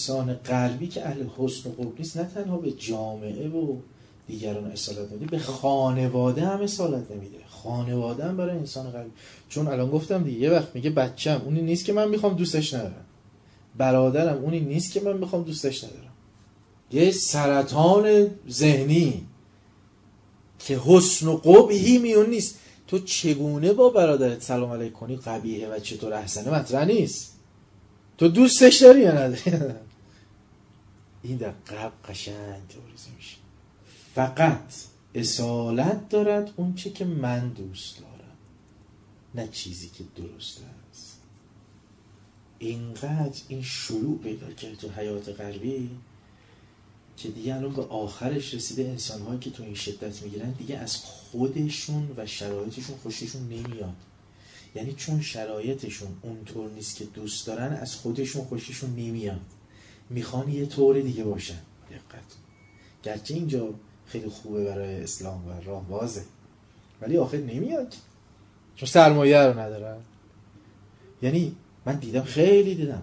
انسان غربی که اهل حسن و قبح نیست، نه تنها به جامعه و دیگران اصالت نمیده، به خانواده هم اصالت نمیده. خانواده هم برای انسان غربی، چون الان گفتم دیگه، یه وقت میگه بچم اونی نیست که من میخوام دوستش ندارم، برادرم اونی نیست که من میخوام دوستش ندارم. یه سرطان ذهنی که حسن و قبحی میون نیست. تو چگونه با برادرت سلام علیک کنی قبیحه و چطور احسنه مطرح نیست. تو دوستش داری یا نداری؟ این در قلب قشنگ توریزی میشه. فقط اصالت دارد اون چه که من دوست دارم، نه چیزی که درست است. اینقدر این شروع پیدا کرد تو حیات غربی که دیگه الان به آخرش رسیده. انسان‌هایی که تو این شدت میگیرن دیگه از خودشون و شرایطشون خوششون نمیاد. یعنی چون شرایطشون اونطور نیست که دوست دارن، از خودشون خوششون نمیاد، میخوان یه طور دیگه باشن. دقت، گرچه اینجا خیلی خوبه برای اسلام و راه بازه، ولی آخر نمیاد چون سرمایه رو ندارن. یعنی من دیدم، خیلی دیدم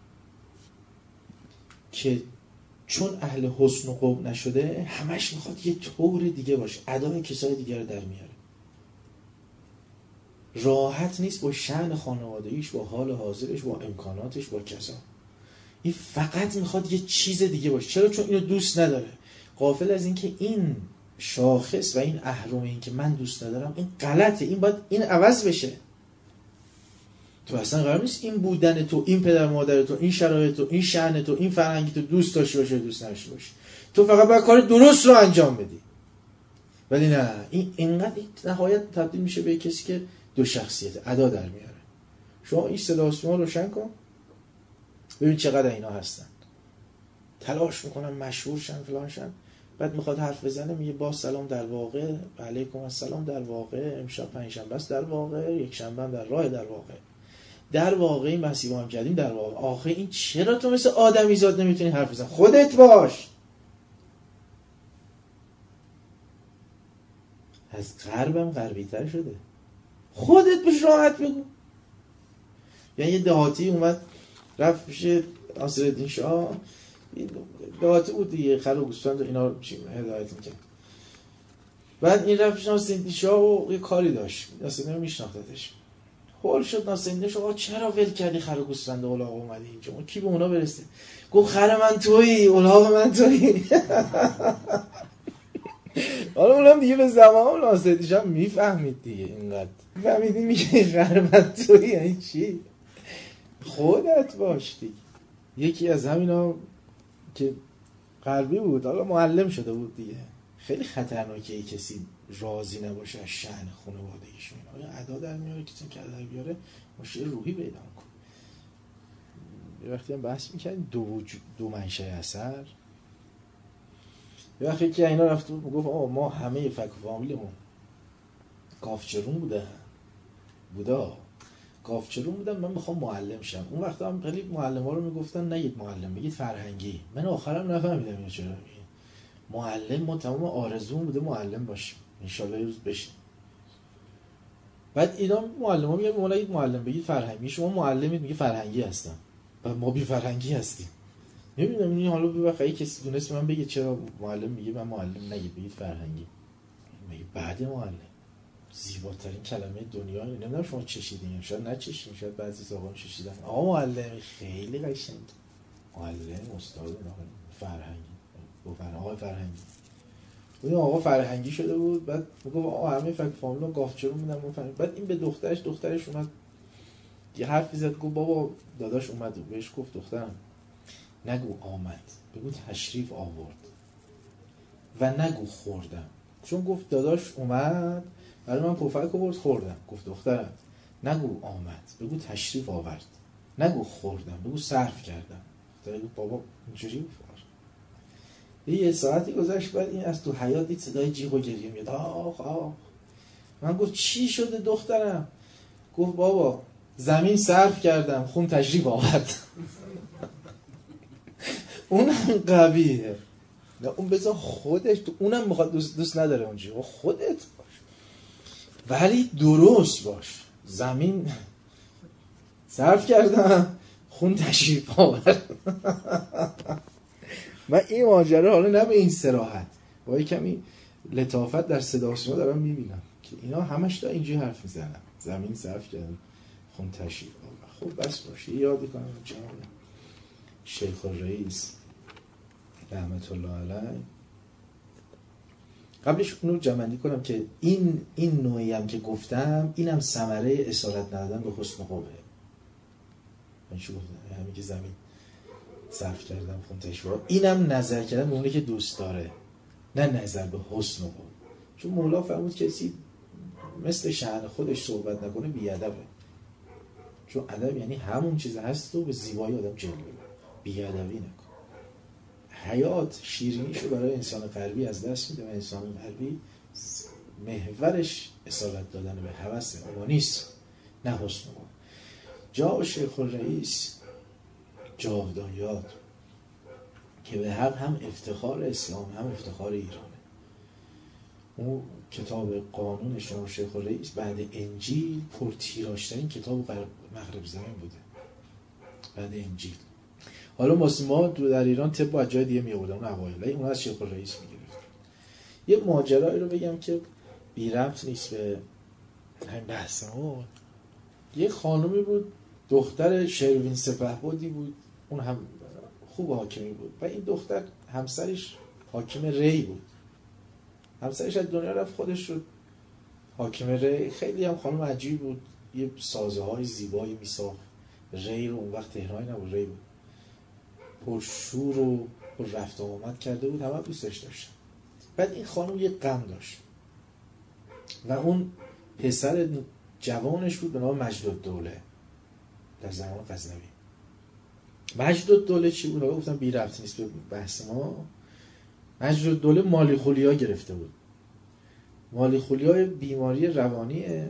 که چون اهل حسن و قبح نشده، همش میخواد یه طور دیگه باشه، ادای کسای دیگه رو در میاره، راحت نیست با شأن خانوادگیش، با حال حاضرش، با امکاناتش، با کسا. این فقط میخواد یه چیز دیگه باشه. چرا؟ چون اینو دوست نداره. غافل از این که این شاخص و این اهرم، این که من دوست ندارم، این غلطه، این باید این عوض بشه. تو اصلا قرار نیست این بودن تو، این پدر مادر تو، این شرایط تو، این شأن تو، این فرهنگی تو دوست داشته باشه، دوست نداشته باشه. تو فقط باید کار درست رو انجام بدی. ولی نه، این اینقدر نهایت تبدیل میشه به کسی که دو شخصیت ادا در میاره. شما این صدا اسمو روشن کن ببین چقدر اینا هستن، تلاش میکنن مشهور شن فلان شن، بعد میخواد حرف بزنه میگه با سلام در واقع، علیکم السلام در واقع، امشب پنجشنبه است در واقع، یک شنبه هم در راه در واقع، در واقع این مسیح هم کردیم در واقع. آخه این چرا تو مثل آدمیزاد نمیتونی حرف بزن؟ خودت باش. از غربم غربی تر شده، خودت بهش راحت بگو. یعنی یه دهاتی اومد رفت پیش ناصرالدین شاه، دهاتی بود دیگه، خر و گوسفند و اینا رو هدایت میکرد. بعد این رفت پیش ناصرالدین شاه و یه کاری داشت، ناصرالدین رو میشناختتش. هول شد ناصرالدین شاه، چرا ول کردی خر و گوسفند و الاغ اومدی اینجا؟ کی به اونا برسه؟ گفت خر من تویی، الاغ من تویی. حالا اونم دیگه به زمان ناصرالدین شاه میفهمید دیگه، اینقدر فهمیدی میگه خر من تویی یعنی چی؟ خودت باش دیگه. یکی از همینا که غربی بود، حالا معلم شده بود دیگه، خیلی خطرناکه کسی راضی نباشه از شأن خانوادگیشون. آیا ادا در میاره، کسی که ادا بیاره مشکل روحی پیدا میکنه. یه وقتی هم بحث میکنیم دو منشأ اثر. یه وقتی که اینا رفت بود میگفت ما همه فک و فامیلمون کافچرون بودا کافچرون بودن، من میخوام معلم شم. اون وقتا هم خیلی معلم ها رو میگفتن نگید معلم، بگید فرهنگی. من آخرم نفهمیدم اینو چرا میگن معلم. ما تمام آرزوم بوده معلم باشیم، انشالله یه روز بشیم. بعد اینا معلم ها میگن مولا نگید معلم، بگید فرهنگی. شما معلمید میگه فرهنگی هستم و ما بی فرهنگی هستیم. نمیدونم این حالا بخوای کسی دونست من بگه چرا معلم میگه من معلم نگید بگید فرهنگی. میگه بعد معلم زیباترین کلمه دنیا. نمیدونم شما چشیدین، شاید نچشین، شاید بعضی زبان چشیدن. آقا معلم خیلی قشنگ، معلم استاد فرهنگی، آقا فرهنگی. اون آقا فرهنگی شده بود. بعد میگه آقا همه فک فامیلا گافچرون میدن ما فهمید. بعد این به دخترش اومد یه حرفی زد، گفت بابا داداش اومد و بهش گفت دخترم نگو آمد، بگو تشریف آورد و نگو خوردم. چون گفت داداش اومد برای من پفک آورد خوردم. گفت دخترم نگو آمد، بگو تشریف آورد، نگو خوردم، بگو صرف کردم. دختر گفت بابا اینجوری بود. یه ساعتی گذشت، بعد این از تو حیاط دید صدای جیغ و گریه میاد. آخ آخ. من گفت چی شده دخترم؟ گفت بابا زمین صرف کردم، خون تشریف آورد. اونم قویه. نه اون بذار خودش، اونم میخواد دوست نداره اونجا، خودت باش ولی درست باش. زمین صرف کردم، خون تشریف آور. من این ماجرا حالا نه به این صراحت، با کمی لطافت در صدا و سیما دارم میبینم که اینا همش دا اینجوری حرف میزنن، زمین صرف کردن خون تشریف آور. خب بس باشه یاد کنم جناب شیخ الرئیس رحمت الله علیه. قبلش اونو جمع‌بندی کنم که این نوعی هم که گفتم اینم ثمره اصالت ندادن به حسن قوه. من چی گفتم؟ همین که زمین صرف کردم خون تشریف آور، اینم نظر کردن به اونی که دوست داره، نه نظر به حسن قوه. چون مولا فرمود کسی مثل شأن خودش صحبت نکنه بی‌ادبه. چون ادب یعنی همون چیز هست و به زیبایی آدم جلوه، بی‌ادبی نکن. حیات شیرینیشو برای انسان غربی از دست میده و انسان غربی محورش اصالت دادن به هوس اما نیست، نه حسن قوه. جا شیخ الرئیس جاودان یاد که به حق هم افتخار اسلام هم افتخار ایرانه. اون کتاب قانون شما شیخ الرئیس بعد انجیل پرتیراژترین کتاب مغرب زمین بوده بعد انجیل. حالا ما در ایران طب از جای دیگه می‌آوردن اون اوایل، ولی اون از شیخ الرئیس می‌گرفت. یه ماجرایی رو بگم که بی ربط نیست به همین بحثمون. یه خانومی بود دختر شروین سپهبدی بود، اون هم خوب حاکمی بود و این دختر همسرش حاکم ری بود. همسرش از دنیا رفت، خودش شد حاکم ری. خیلی هم خانم عجیب بود، یه سازه های زیبایی میساخت. ری رو اون وقت تهران نبود، ری بود، پرشور و پر رفت و آمد کرده بود، همه دوستش داشتن. بعد این خانم یه غم داشت و اون پسر جوانش بود به نام مجدالدوله در زمان غزنوی. مجدالدوله چی بود؟ حالا گفتم بی ربط نیست به بحث ما. مجدالدوله مالیخولیا گرفته بود. مالیخولیا بیماری روانیه،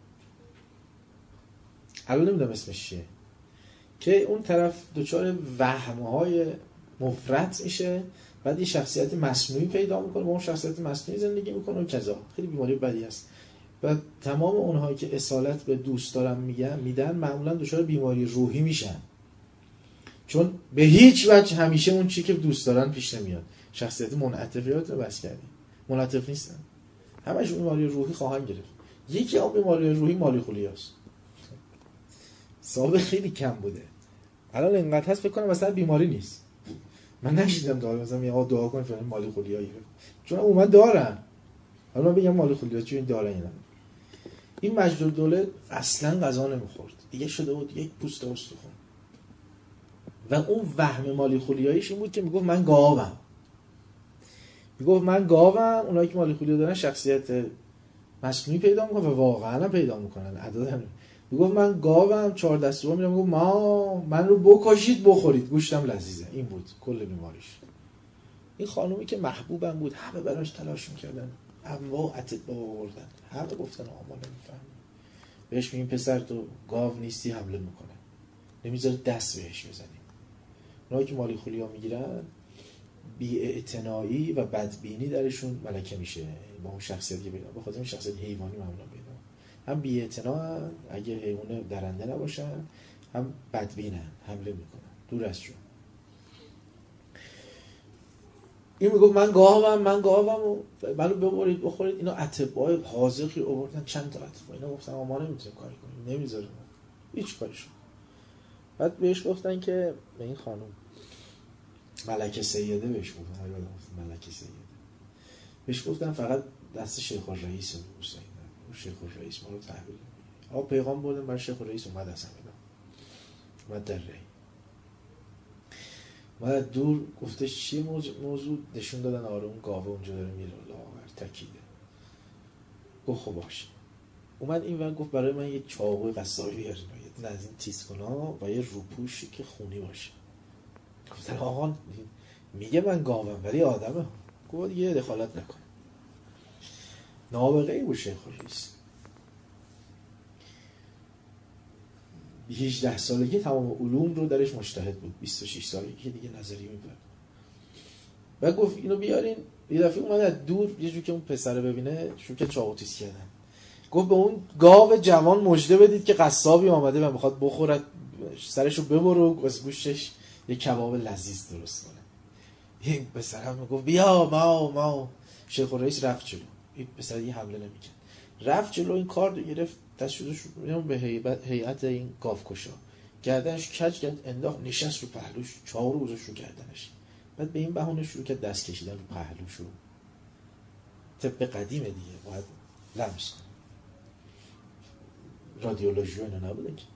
الان نمیدونم اسمش چیه، که اون طرف دچار وهم‌های مفرط میشه، بعد یه شخصیت مصنوعی پیدا میکنه، با اون شخصیت مصنوعی زندگی میکنه و کذا. خیلی بیماری بدی است و تمام اونهایی که اصالت به دوست دارم میدن معمولا دچار بیماری روحی میشن، چون به هیچ وجه همیشه اون چیزی که دوست دارن پیش نمیاد. شخصیت منعطفیات رو بس کردیم، منعطف نیستن، همش بیماری روحی خواهند گرفت. یکی از بیماری روحی مالیخولیاست، سابق خیلی کم بوده، الان اینقدر هست فکر کنم مثلا بیماری نیست. من نشیدم داره مثلا میگه دعا کن فلان مالیخولیا گرفت، چون اومد دارن. حالا من بگم مالیخولیا چی این داره اینا. این مجدالدوله اصلا غذا نمیخورد دیگه، شده بود یک پوست استخوان و اون وهم مالیخولیاییش این بود که میگفت من گاوم. اونایی که مالیخولیا دارن شخصیت مصنوعی پیدا میکنن و واقعا پیدا میکنن. عدد میگفت من گاوم، 4 دست رو میرم، میگفت ما من رو بکشید بخورید گوشتم لذیذه. این بود کل بیماریش. این خانومی که محبوبم بود، همه براش تلاش میکردن، انواع اتباع آوردن، همه گفتن ما نمیفهمیم. بهش میگیم پسر تو گاو نیستی، حمله میکنه، نمیذاره دست بهش بزنیم. اونایی که مالیخولیا میگیرن بی‌اعتنایی و بدبینی درشون ملکه میشه، با اون شخصیتی پیدا، به خاطر این شخصیت حیوانی معمولا پیدا. هم بی‌اعتنا، اگه حیوان درنده نباشن، هم بدبینن، حمله میکنن، دور از جون. این میگفت من گاوم و منو ببرید بخورید. اینا اتباع حاذقی آوردن، چند تا اتباع، اینا گفتن ما نمیتونیم کاری کنیم، نمیذاره هیچ کاریشون. بعد بهش گفتن که به این خانم ملکه سیده بهش گفتن، ملکه سیده بهش گفتن فقط دست شیخ الرئیس رو بوسید. شیخ الرئیس ما رو تحویل داد. پیغام بردن برای شیخ الرئیس، اومد اصلا اومد در ری، اومد دور گفتش چی موضوع، نشون دادن آره اون گاوه اونجا داره میره لاغر تکیده. گفت خب باشه. اومد این ور گفت برای من یه چاقوی قصابی بیارین، یه از این تیزکنا و یه روپوشی که خونی باشه. گفتن آقا میگه من گاوم ولی آدمه. گفت دیگه دخالت نکن. نابغه‌ای بود شیخ الرئیس. 18 سالگی تمام علوم رو درش مجتهد بود. 26 سالگی که دیگه نظریه می‌پرد. و گفت اینو بیارین. یه دفعه اومد از دور یه جور که اون پسره ببینه شروع کرد چاقو تیز کردن. گفت به اون گاو جوان مژده بدید که قصابی آمده و میخواد بخورد سرشو ببرو از گوشش یه کباب لذیذ درست کنه. این پسرم میگفت بیا ما شیخ الرئیس رفت جلو. این پسر یه حمله نمیکرد، رفت جلو، این کارد گرفت دستشو به هیئت این گاوکشا گردنش کج کرد، انداخت نشست رو پهلوش، چاقو گذاشت رو گردنش. بعد به این بهونه شروع کرد دست کشیدن رو پهلوشو. طب قدیمه دیگه، باید لمس کنه. رادیولوژی اینا نبوده که.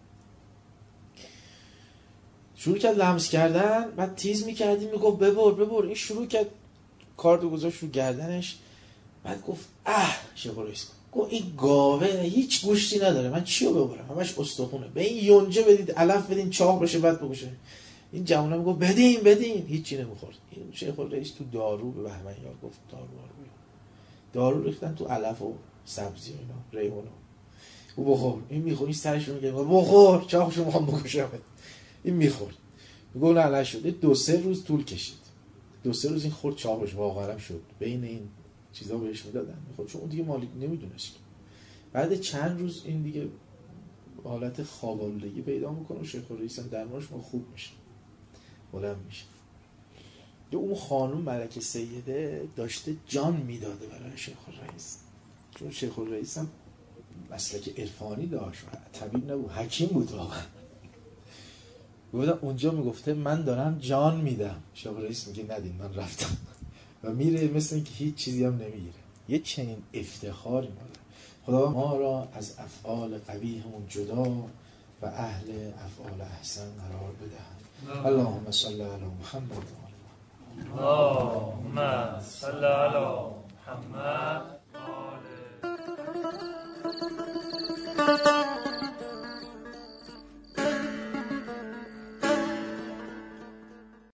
شروع کرد لمس کردن، بعد تیز میکردیم میگفت ببر. این شروع کرد کاردو گذاشت رو گردنش، بعد گفت شیخ الرئیس گفت این گاوه هیچ گوشتی نداره، من چیو ببرم، همش استخونه، به این یونجه بدید علف بدین چاق بشه بعد بکشه. این جوونا میگفت بدین، هیچی نمیخورد. این شیخ الرئیس تو دارو به بهمنیار گفت دارو ریختن تو علف و سبزی و اینا، ریحون. او بخور، این میخور، این سرش رو میگه بخور چاقشو میخوام بکشم. این میخورد، میگه نه نشد. 2-3 روز طول کشید، 2-3 روز این خورد چاقش واقعا شد. بین این چیزا بهش میدادن میخورد، چون اون دیگه مالک نمیدونست. بعد چند روز این دیگه حالت خوابالودگی پیدا میکنه و شیخ الرئیس هم درمانش خوب میشه، بلند میشه. اون خانم ملکه سیده داشته جان میداده برای شیخ الرئیس، چون شیخ الرئیس هم مسلک عرفانی داشت، طبیب نبود، حکیم بود واقعا. اونجا میگفته من دارم جان میدم، شیخ الرئیس میگه ندین من رفتم و میره، مثل اینکه هیچ چیزی هم نمیگیره. یه چنین افتخاری ما داره. خدا ما را از افعال قبیحمون جدا و اهل افعال احسن قرار بدهد. اللهم صل علی محمد. اللهم صل علی محمد.